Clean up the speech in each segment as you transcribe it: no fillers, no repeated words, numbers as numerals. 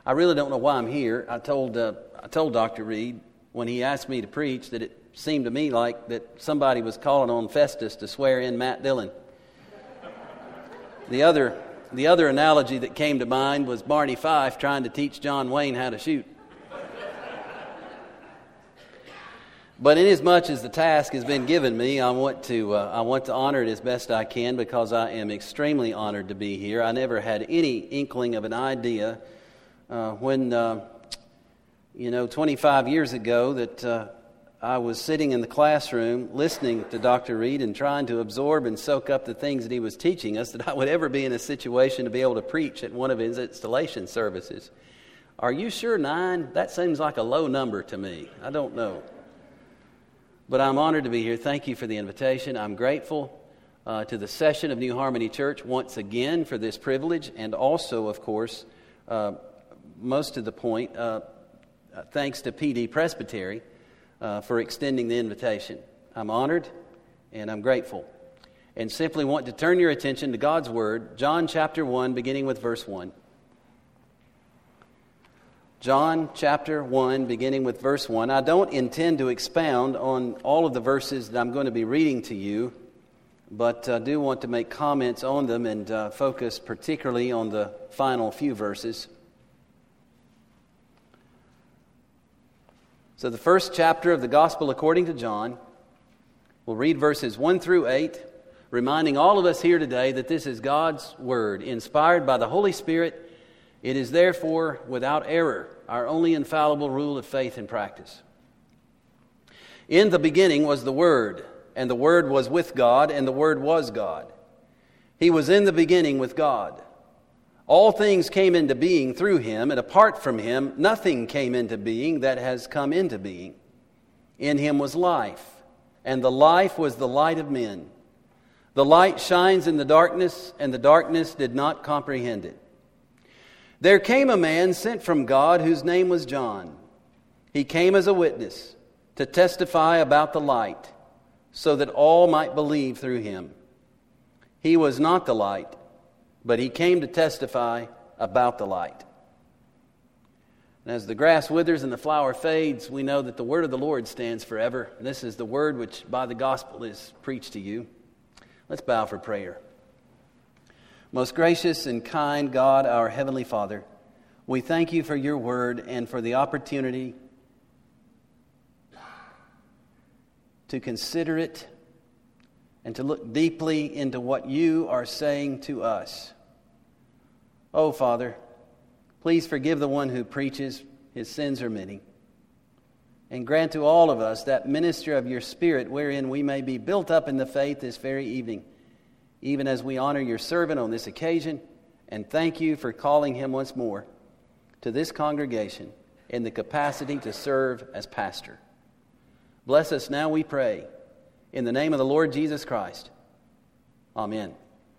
I really don't know why I'm here. I told Dr. Reed when he asked me to preach that it seemed to me like that somebody was calling on Festus to swear in Matt Dillon. The other analogy that came to mind was Barney Fife trying to teach John Wayne how to shoot. But inasmuch as the task has been given me, I want to honor it as best I can, because I am extremely honored to be here. I never had any inkling of an idea when 25 years ago that I was sitting in the classroom listening to Dr. Reed and trying to absorb and soak up the things that he was teaching us, that I would ever be in a situation to be able to preach at one of his installation services. Are you sure 9? That seems like a low number to me. I don't know. But I'm honored to be here. Thank you for the invitation. I'm grateful to the session of New Harmony Church once again for this privilege, and also, of course, most to the point, thanks to PD Presbytery for extending the invitation. I'm honored and I'm grateful, and simply want to turn your attention to God's Word, John chapter 1, beginning with verse 1. John chapter 1, beginning with verse 1. I don't intend to expound on all of the verses that I'm going to be reading to you, but I do want to make comments on them and focus particularly on the final few verses. So the first chapter of the Gospel according to John, we'll read verses 1 through 8, reminding all of us here today that this is God's Word, inspired by the Holy Spirit. It is therefore without error, our only infallible rule of faith and practice. In the beginning was the Word, and the Word was with God, and the Word was God. He was in the beginning with God. All things came into being through Him, and apart from Him, nothing came into being that has come into being. In Him was life, and the life was the light of men. The light shines in the darkness, and the darkness did not comprehend it. There came a man sent from God whose name was John. He came as a witness to testify about the light, so that all might believe through him. He was not the light, but he came to testify about the light. And as the grass withers and the flower fades, we know that the word of the Lord stands forever. And this is the word which by the gospel is preached to you. Let's bow for prayer. Most gracious and kind God, our Heavenly Father, we thank you for your word and for the opportunity to consider it and to look deeply into what you are saying to us. Oh, Father, please forgive the one who preaches. His sins are many. And grant to all of us that ministry of your Spirit wherein we may be built up in the faith this very evening, even as we honor your servant on this occasion, and thank you for calling him once more to this congregation in the capacity to serve as pastor. Bless us now, we pray, in the name of the Lord Jesus Christ. Amen.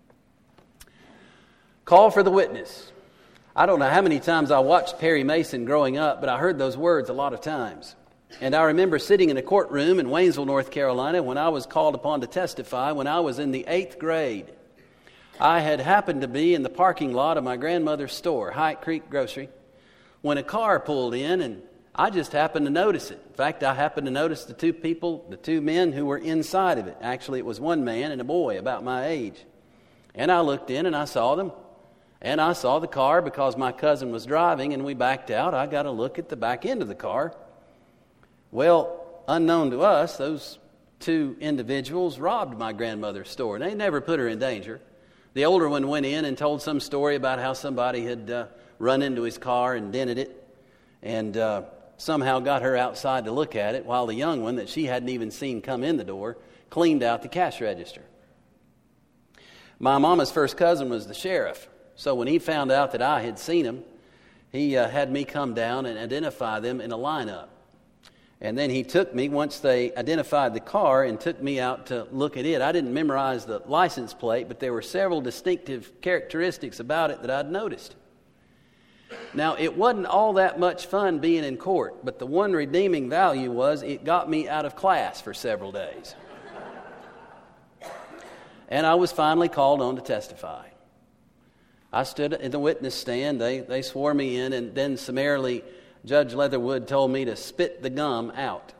Call for the witness. I don't know how many times I watched Perry Mason growing up, but I heard those words a lot of times. And I remember sitting in a courtroom in Waynesville, North Carolina, when I was called upon to testify when I was in the 8th grade. I had happened to be in the parking lot of my grandmother's store, Hyatt Creek Grocery, when a car pulled in, and I just happened to notice it. In fact, I happened to notice the two men who were inside of it. Actually, it was one man and a boy about my age. And I looked in and I saw them. And I saw the car because my cousin was driving and we backed out. I got a look at the back end of the car. Well, unknown to us, those two individuals robbed my grandmother's store. They never put her in danger. The older one went in and told some story about how somebody had run into his car and dented it and somehow got her outside to look at it, while the young one that she hadn't even seen come in the door cleaned out the cash register. My mama's first cousin was the sheriff, so when he found out that I had seen him, he had me come down and identify them in a lineup. And then he took me, once they identified the car, and took me out to look at it. I didn't memorize the license plate, but there were several distinctive characteristics about it that I'd noticed. Now, it wasn't all that much fun being in court, but the one redeeming value was it got me out of class for several days. And I was finally called on to testify. I stood in the witness stand. They swore me in, and then summarily, Judge Leatherwood told me to spit the gum out.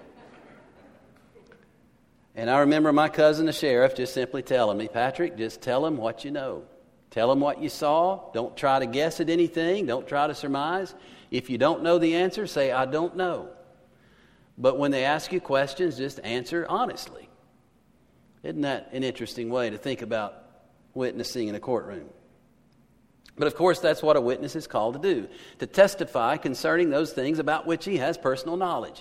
And I remember my cousin, the sheriff, just simply telling me, Patrick, just tell them what you know. Tell them what you saw. Don't try to guess at anything. Don't try to surmise. If you don't know the answer, say, I don't know. But when they ask you questions, just answer honestly. Isn't that an interesting way to think about witnessing in a courtroom? But of course, that's what a witness is called to do, to testify concerning those things about which he has personal knowledge.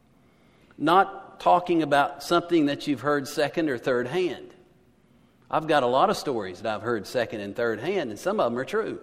Not talking about something that you've heard second or third hand. I've got a lot of stories that I've heard second and third hand, and some of them are true.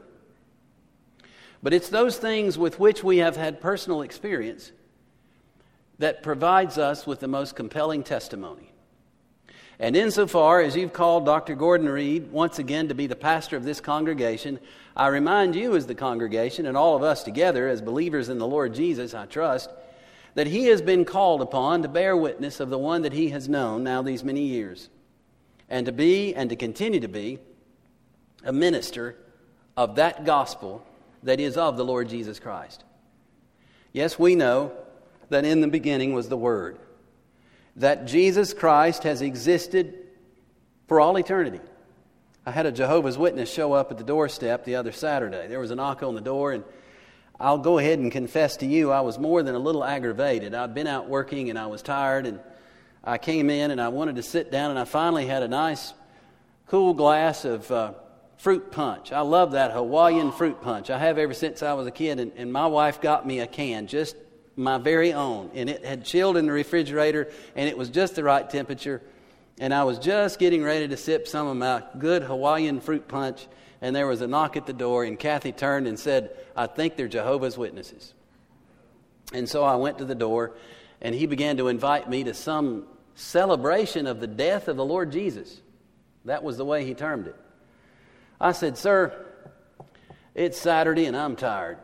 But it's those things with which we have had personal experience that provides us with the most compelling testimony. And insofar as you've called Dr. Gordon Reed once again to be the pastor of this congregation, I remind you as the congregation and all of us together as believers in the Lord Jesus, I trust, that he has been called upon to bear witness of the one that he has known now these many years, and to be and to continue to be a minister of that gospel that is of the Lord Jesus Christ. Yes, we know that in the beginning was the Word, that Jesus Christ has existed for all eternity. I had a Jehovah's Witness show up at the doorstep the other Saturday. There was a knock on the door, and I'll go ahead and confess to you, I was more than a little aggravated. I'd been out working, and I was tired, and I came in, and I wanted to sit down, and I finally had a nice, cool glass of fruit punch. I love that Hawaiian fruit punch. I have ever since I was a kid, and my wife got me a can, just my very own, and it had chilled in the refrigerator, and it was just the right temperature, and I was just getting ready to sip some of my good Hawaiian fruit punch, and there was a knock at the door, and Kathy turned and said, I think they're Jehovah's Witnesses. And so I went to the door, and he began to invite me to some celebration of the death of the Lord Jesus. That was the way he termed it. I said, sir, it's Saturday, and I'm tired.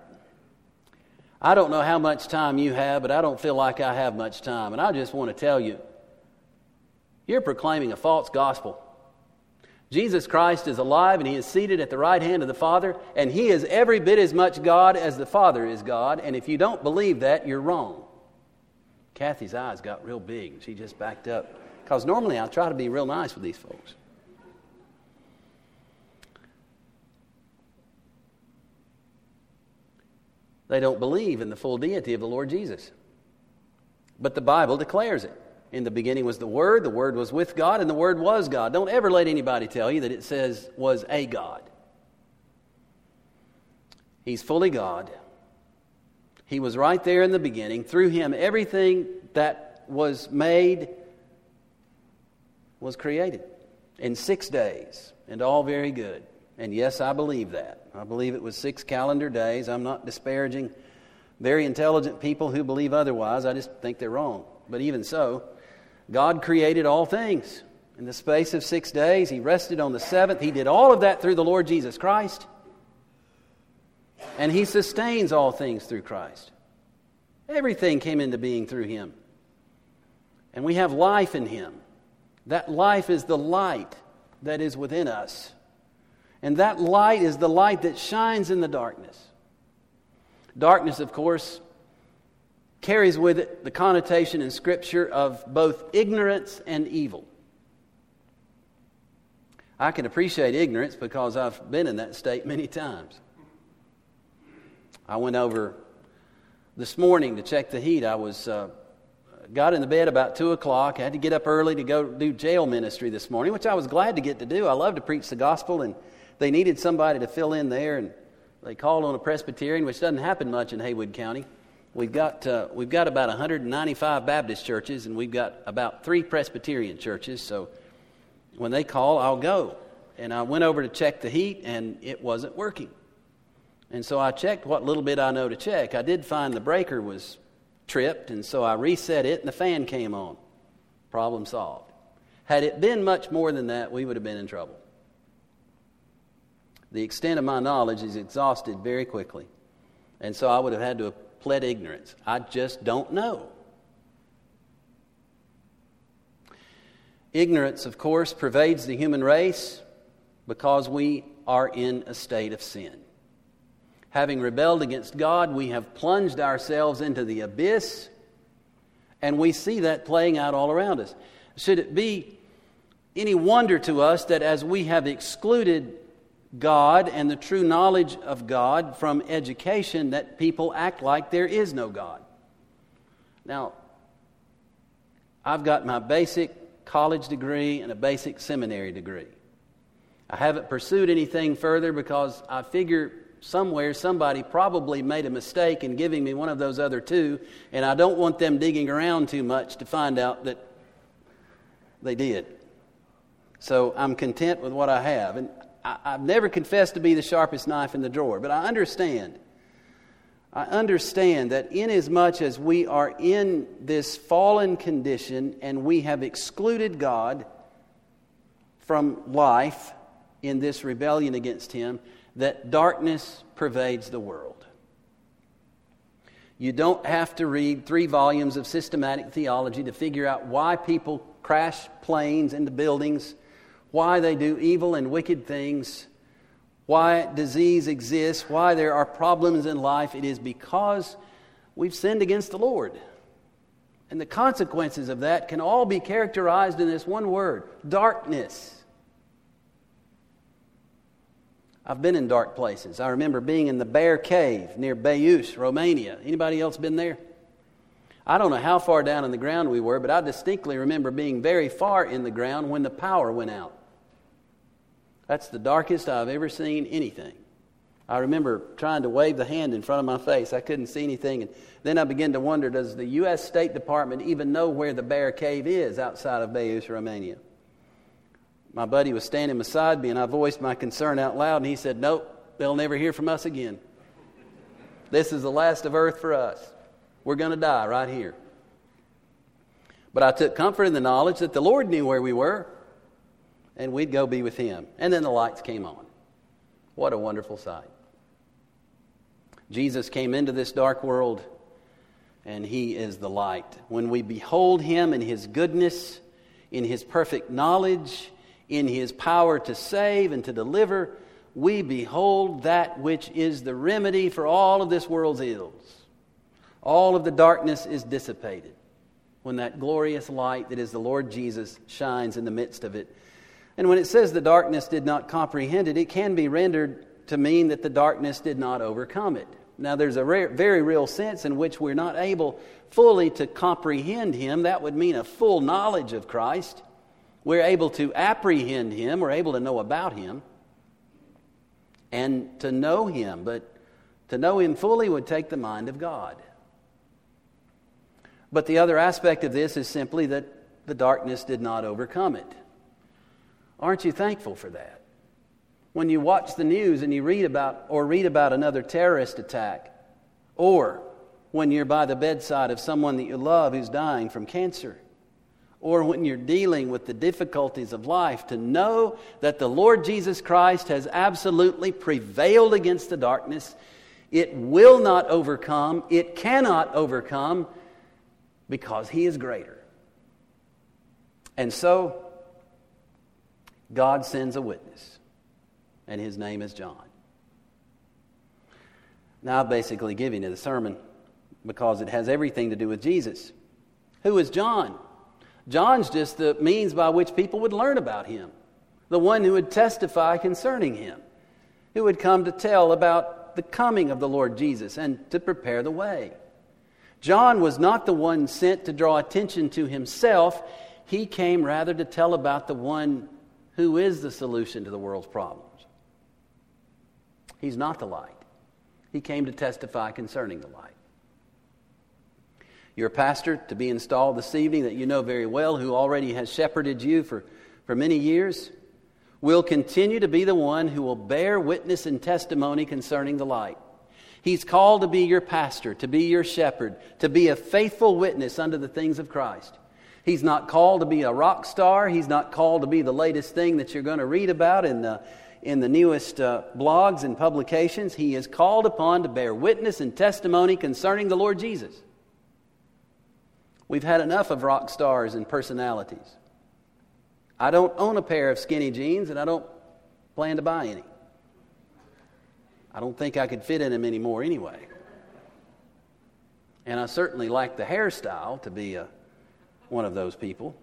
I don't know how much time you have, but I don't feel like I have much time. And I just want to tell you, you're proclaiming a false gospel. Jesus Christ is alive, and he is seated at the right hand of the Father, and he is every bit as much God as the Father is God. And if you don't believe that, you're wrong. Kathy's eyes got real big, and she just backed up. Because normally I try to be real nice with these folks. They don't believe in the full deity of the Lord Jesus. But the Bible declares it. In the beginning was the Word was with God, and the Word was God. Don't ever let anybody tell you that it says was a God. He's fully God. He was right there in the beginning. Through him, everything that was made was created in 6 days, and all very good. And yes, I believe that. I believe it was 6 calendar days. I'm not disparaging very intelligent people who believe otherwise. I just think they're wrong. But even so, God created all things in the space of 6 days. He rested on the seventh. He did all of that through the Lord Jesus Christ. And he sustains all things through Christ. Everything came into being through him. And we have life in him. That life is the light that is within us. And that light is the light that shines in the darkness. Darkness, of course, carries with it the connotation in Scripture of both ignorance and evil. I can appreciate ignorance because I've been in that state many times. I went over this morning to check the heat. I got in the bed about 2 o'clock. I had to get up early to go do jail ministry this morning, which I was glad to get to do. I love to preach the gospel, and they needed somebody to fill in there, and they called on a Presbyterian, which doesn't happen much in Haywood County. We've got about 195 Baptist churches, and we've got about 3 Presbyterian churches. So when they call, I'll go. And I went over to check the heat, and it wasn't working. And so I checked what little bit I know to check. I did find the breaker was tripped, and so I reset it, and the fan came on. Problem solved. Had it been much more than that, we would have been in trouble. The extent of my knowledge is exhausted very quickly. And so I would have had to have pled ignorance. I just don't know. Ignorance, of course, pervades the human race because we are in a state of sin. Having rebelled against God, we have plunged ourselves into the abyss, and we see that playing out all around us. Should it be any wonder to us that as we have excluded God and the true knowledge of God from education, that people act like there is no God? Now, I've got my basic college degree and a basic seminary degree. I haven't pursued anything further because I figure somewhere somebody probably made a mistake in giving me one of those other two, and I don't want them digging around too much to find out that they did. So I'm content with what I have. And I've never confessed to be the sharpest knife in the drawer, but I understand that inasmuch as we are in this fallen condition and we have excluded God from life in this rebellion against Him, that darkness pervades the world. You don't have to read 3 volumes of systematic theology to figure out why people crash planes into buildings, why they do evil and wicked things, why disease exists, why there are problems in life. It is because we've sinned against the Lord. And the consequences of that can all be characterized in this one word: darkness. I've been in dark places. I remember being in the Bear Cave near Beiuș, Romania. Anybody else been there? I don't know how far down in the ground we were, but I distinctly remember being very far in the ground when the power went out. That's the darkest I've ever seen anything. I remember trying to wave the hand in front of my face. I couldn't see anything. And then I began to wonder, does the U.S. State Department even know where the Bear Cave is outside of Beiuș, Romania? My buddy was standing beside me, and I voiced my concern out loud, and he said, "Nope, they'll never hear from us again. This is the last of earth for us. We're going to die right here." But I took comfort in the knowledge that the Lord knew where we were, and we'd go be with Him. And then the lights came on. What a wonderful sight. Jesus came into this dark world, and He is the light. When we behold Him in His goodness, in His perfect knowledge, in His power to save and to deliver, we behold that which is the remedy for all of this world's ills. All of the darkness is dissipated when that glorious light that is the Lord Jesus shines in the midst of it. And when it says the darkness did not comprehend it, it can be rendered to mean that the darkness did not overcome it. Now, there's a very real sense in which we're not able fully to comprehend Him. That would mean a full knowledge of Christ. We're able to apprehend Him. We're able to know about Him and to know Him. But to know Him fully would take the mind of God. But the other aspect of this is simply that the darkness did not overcome it. Aren't you thankful for that? When you watch the news and you read about another terrorist attack, or when you're by the bedside of someone that you love who's dying from cancer, or when you're dealing with the difficulties of life, to know that the Lord Jesus Christ has absolutely prevailed against the darkness. It will not overcome, it cannot overcome, because He is greater. And so, God sends a witness, and his name is John. Now, I've basically given you the sermon because it has everything to do with Jesus. Who is John? John's just the means by which people would learn about Him, the one who would testify concerning Him, who would come to tell about the coming of the Lord Jesus and to prepare the way. John was not the one sent to draw attention to himself. He came rather to tell about the one who is the solution to the world's problems. He's not the light. He came to testify concerning the light. Your pastor, to be installed this evening, that you know very well, who already has shepherded you for many years, will continue to be the one who will bear witness and testimony concerning the light. He's called to be your pastor, to be your shepherd, to be a faithful witness unto the things of Christ. He's not called to be a rock star. He's not called to be the latest thing that you're going to read about in the newest blogs and publications. He is called upon to bear witness and testimony concerning the Lord Jesus. We've had enough of rock stars and personalities. I don't own a pair of skinny jeans, and I don't plan to buy any. I don't think I could fit in them anymore anyway. And I certainly like the hairstyle to be one of those people.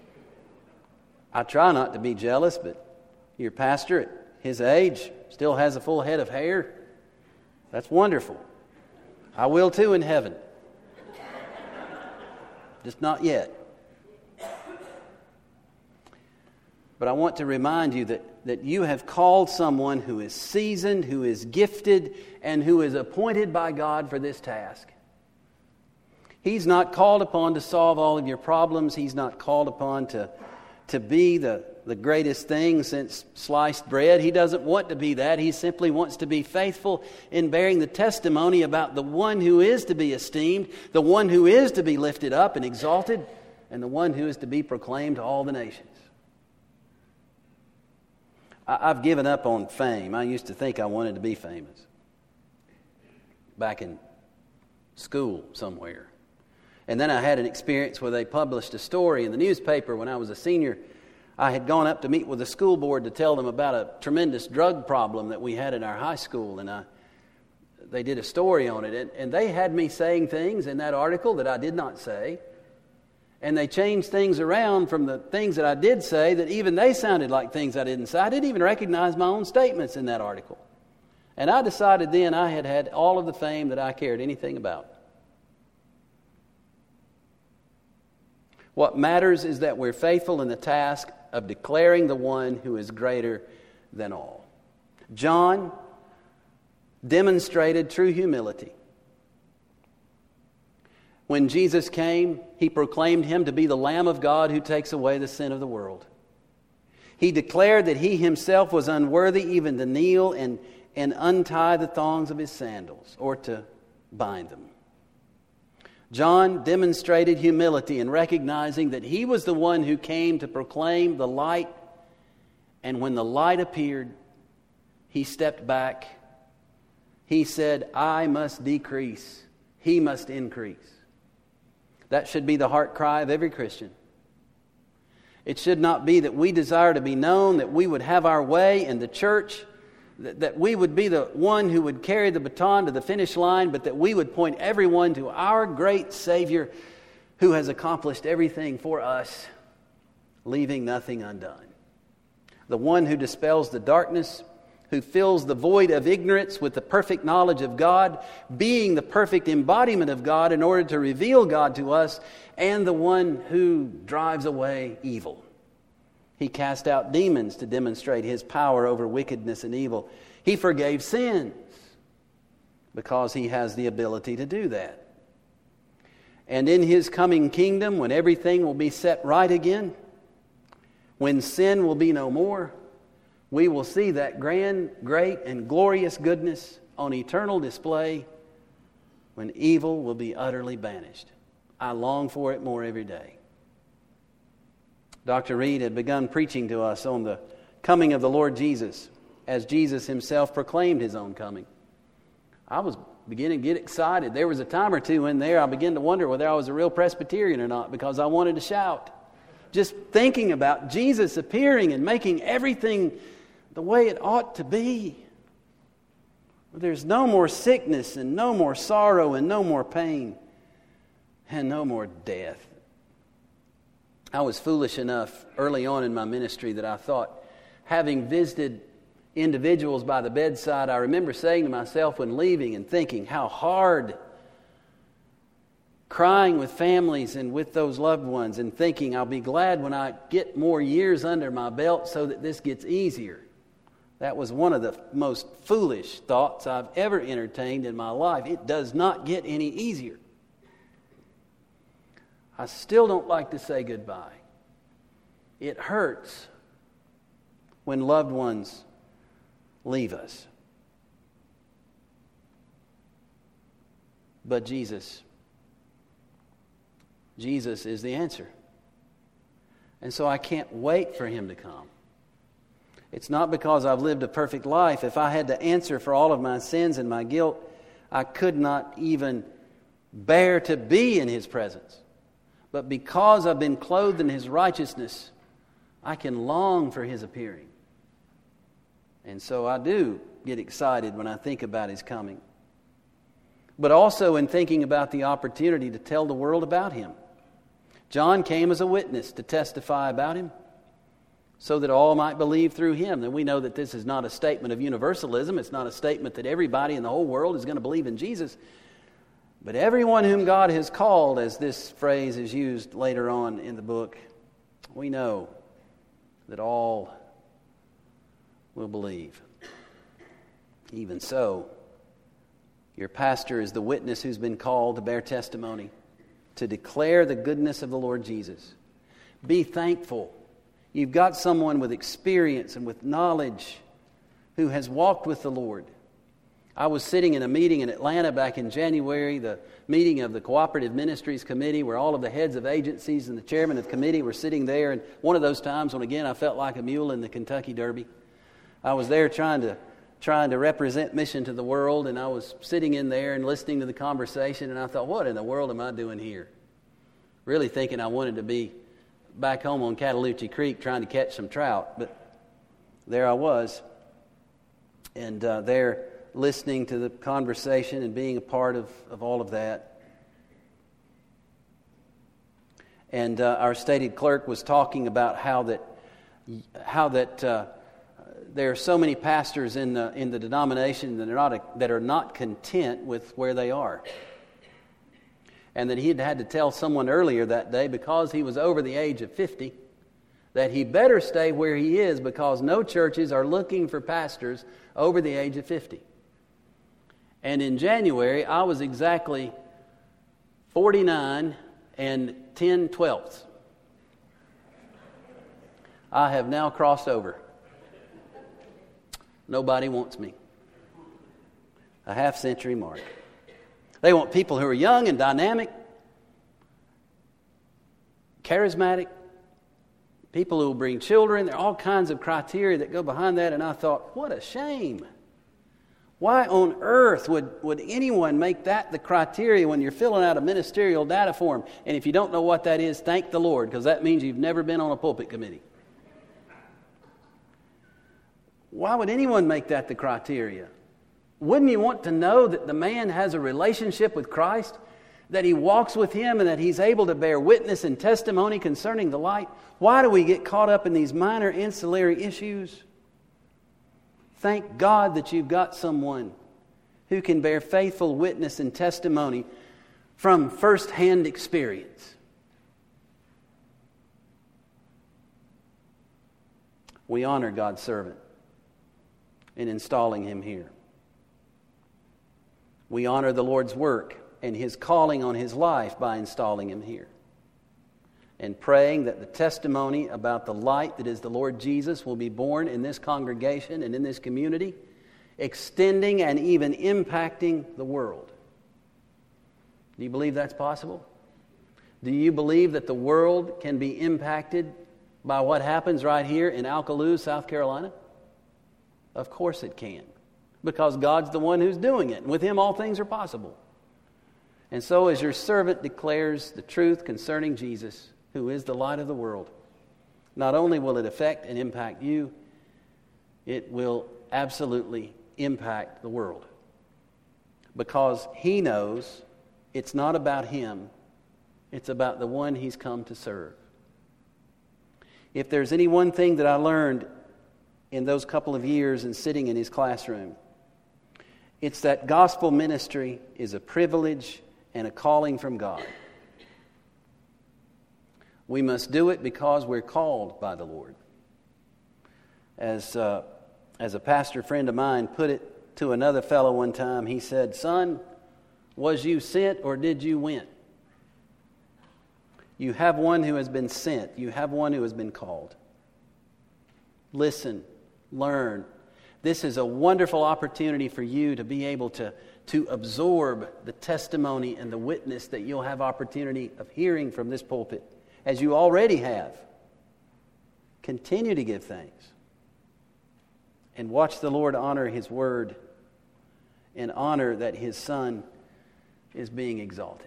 I try not to be jealous, but your pastor at his age still has a full head of hair. That's wonderful. I will too in heaven. Just not yet. But I want to remind you that you have called someone who is seasoned, who is gifted, and who is appointed by God for this task. He's not called upon to solve all of your problems. He's not called upon to be the greatest thing since sliced bread. He doesn't want to be that. He simply wants to be faithful in bearing the testimony about the one who is to be esteemed, the one who is to be lifted up and exalted, and the one who is to be proclaimed to all the nations. I've given up on fame. I used to think I wanted to be famous back in school somewhere. And then I had an experience where they published a story in the newspaper when I was a senior. I had gone up to meet with the school board to tell them about a tremendous drug problem that we had in our high school. And they did a story on it. And they had me saying things in that article that I did not say. And they changed things around from the things that I did say that even they sounded like things I didn't say. I didn't even recognize my own statements in that article. And I decided then I had had all of the fame that I cared anything about. What matters is that we're faithful in the task of declaring the one who is greater than all. John demonstrated true humility. When Jesus came, he proclaimed him to be the Lamb of God who takes away the sin of the world. He declared that he himself was unworthy even to kneel and untie the thongs of his sandals or to bind them. John demonstrated humility in recognizing that he was the one who came to proclaim the light, and when the light appeared, he stepped back. He said, "I must decrease, he must increase." That should be the heart cry of every Christian. It should not be that we desire to be known, that we would have our way in the church, that we would be the one who would carry the baton to the finish line, but that we would point everyone to our great Savior who has accomplished everything for us, leaving nothing undone. The one who dispels the darkness, who fills the void of ignorance with the perfect knowledge of God, being the perfect embodiment of God in order to reveal God to us, and the one who drives away evil. He cast out demons to demonstrate his power over wickedness and evil. He forgave sins because he has the ability to do that. And in his coming kingdom, when everything will be set right again, when sin will be no more, we will see that grand, great, and glorious goodness on eternal display when evil will be utterly banished. I long for it more every day. Dr. Reed had begun preaching to us on the coming of the Lord Jesus as Jesus himself proclaimed his own coming. I was beginning to get excited. There was a time or two in there I began to wonder whether I was a real Presbyterian or not because I wanted to shout. Just thinking about Jesus appearing and making everything the way it ought to be. There's no more sickness and no more sorrow and no more pain and no more death. I was foolish enough early on in my ministry that I thought, having visited individuals by the bedside, I remember saying to myself when leaving and thinking how hard, crying with families and with those loved ones and thinking I'll be glad when I get more years under my belt so that this gets easier. That was one of the most foolish thoughts I've ever entertained in my life. It does not get any easier. I still don't like to say goodbye. It hurts when loved ones leave us. But Jesus is the answer. And so I can't wait for him to come. It's not because I've lived a perfect life. If I had to answer for all of my sins and my guilt, I could not even bear to be in his presence. But because I've been clothed in his righteousness, I can long for his appearing. And so I do get excited when I think about His coming. But also in thinking about the opportunity to tell the world about Him. John came as a witness to testify about Him so that all might believe through Him. And we know that this is not a statement of universalism. It's not a statement that everybody in the whole world is going to believe in Jesus. But everyone whom God has called, as this phrase is used later on in the book, we know that all will believe. Even so, your pastor is the witness who's been called to bear testimony, to declare the goodness of the Lord Jesus. Be thankful. You've got someone with experience and with knowledge who has walked with the Lord. I was sitting in a meeting in Atlanta back in January, the meeting of the Cooperative Ministries Committee, where all of the heads of agencies and the chairman of the committee were sitting there. And one of those times when, again, I felt like a mule in the Kentucky Derby. I was there trying to represent mission to the world, and I was sitting in there and listening to the conversation, and I thought, what in the world am I doing here? Really thinking I wanted to be back home on Cataloochee Creek trying to catch some trout, but there I was, and there listening to the conversation and being a part of all of that. And our stated clerk was talking about how that there are so many pastors in the denomination that are not content with where they are. And that he had had to tell someone earlier that day, because he was over the age of 50, that he better stay where he is, because no churches are looking for pastors over the age of 50. And in January, I was exactly 49 and 10/12. I have now crossed over. Nobody wants me. A half-century mark. They want people who are young and dynamic, charismatic, people who will bring children. There are all kinds of criteria that go behind that, and I thought, what a shame. Why on earth would anyone make that the criteria when you're filling out a ministerial data form? And if you don't know what that is, thank the Lord, because that means you've never been on a pulpit committee. Why would anyone make that the criteria? Wouldn't you want to know that the man has a relationship with Christ, that he walks with Him, and that he's able to bear witness and testimony concerning the light? Why do we get caught up in these minor ancillary issues? Thank God that you've got someone who can bear faithful witness and testimony from first-hand experience. We honor God's servant in installing him here. We honor the Lord's work and His calling on his life by installing him here, and praying that the testimony about the light that is the Lord Jesus will be born in this congregation and in this community, extending and even impacting the world. Do you believe that's possible? Do you believe that the world can be impacted by what happens right here in Alkaloo, South Carolina? Of course it can, because God's the one who's doing it, and with Him all things are possible. And so as your servant declares the truth concerning Jesus, who is the light of the world, not only will it affect and impact you, it will absolutely impact the world. Because He knows it's not about Him, it's about the one He's come to serve. If there's any one thing that I learned in those couple of years in sitting in his classroom, it's that gospel ministry is a privilege and a calling from God. We must do it because we're called by the Lord. As a pastor friend of mine put it to another fellow one time, he said, "Son, was you sent or did you win? You have one who has been sent. You have one who has been called. Listen, learn. This is a wonderful opportunity for you to be able to absorb the testimony and the witness that you'll have opportunity of hearing from this pulpit, as you already have. Continue to give thanks and watch the Lord honor His word and honor that His Son is being exalted."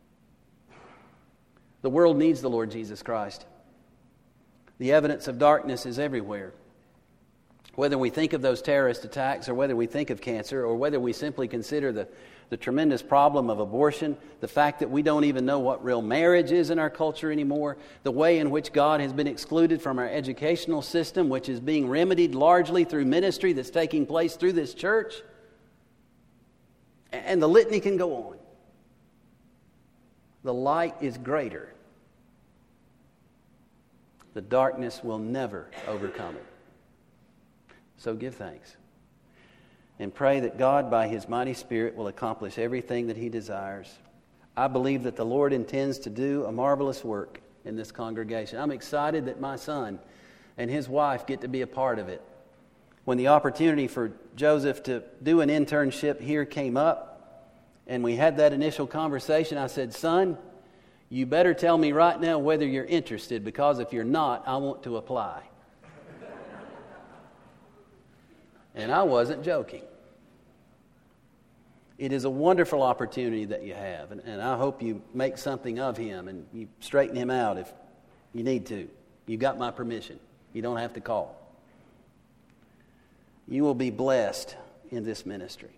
The world needs the Lord Jesus Christ. The evidence of darkness is everywhere. Whether we think of those terrorist attacks, or whether we think of cancer, or whether we simply consider the tremendous problem of abortion, the fact that we don't even know what real marriage is in our culture anymore, the way in which God has been excluded from our educational system, which is being remedied largely through ministry that's taking place through this church, and the litany can go on. The light is greater. The darkness will never overcome it. So give thanks and pray that God, by His mighty Spirit, will accomplish everything that He desires. I believe that the Lord intends to do a marvelous work in this congregation. I'm excited that my son and his wife get to be a part of it. When the opportunity for Joseph to do an internship here came up, and we had that initial conversation, I said, "Son, you better tell me right now whether you're interested, because if you're not, I want to apply." And I wasn't joking. It is a wonderful opportunity that you have, and I hope you make something of him and you straighten him out if you need to. You got my permission. You don't have to call. You will be blessed in this ministry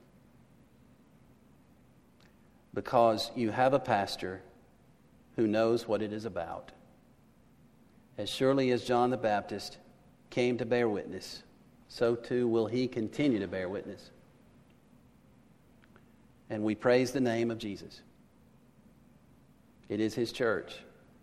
because you have a pastor who knows what it is about. As surely as John the Baptist came to bear witness, so too will he continue to bear witness. And we praise the name of Jesus. It is His church,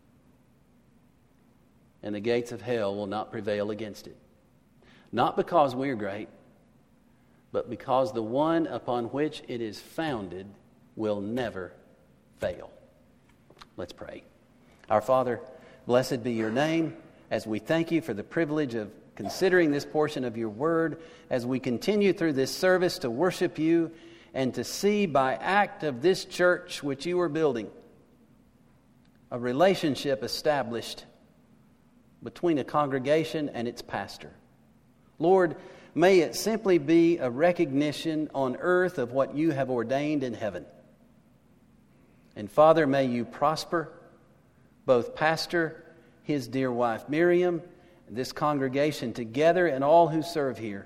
and the gates of hell will not prevail against it. Not because we're great, but because the one upon which it is founded will never fail. Let's pray. Our Father, blessed be your name, as we thank you for the privilege of considering this portion of your word, as we continue through this service to worship you and to see by act of this church which you are building a relationship established between a congregation and its pastor. Lord, may it simply be a recognition on earth of what you have ordained in heaven. And Father, may you prosper both pastor, his dear wife Miriam, and this congregation together, and all who serve here,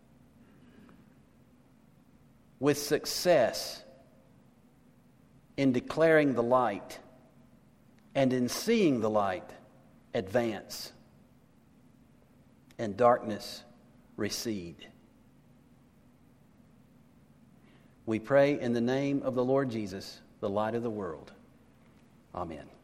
with success in declaring the light and in seeing the light advance and darkness recede. We pray in the name of the Lord Jesus, the light of the world. Amen.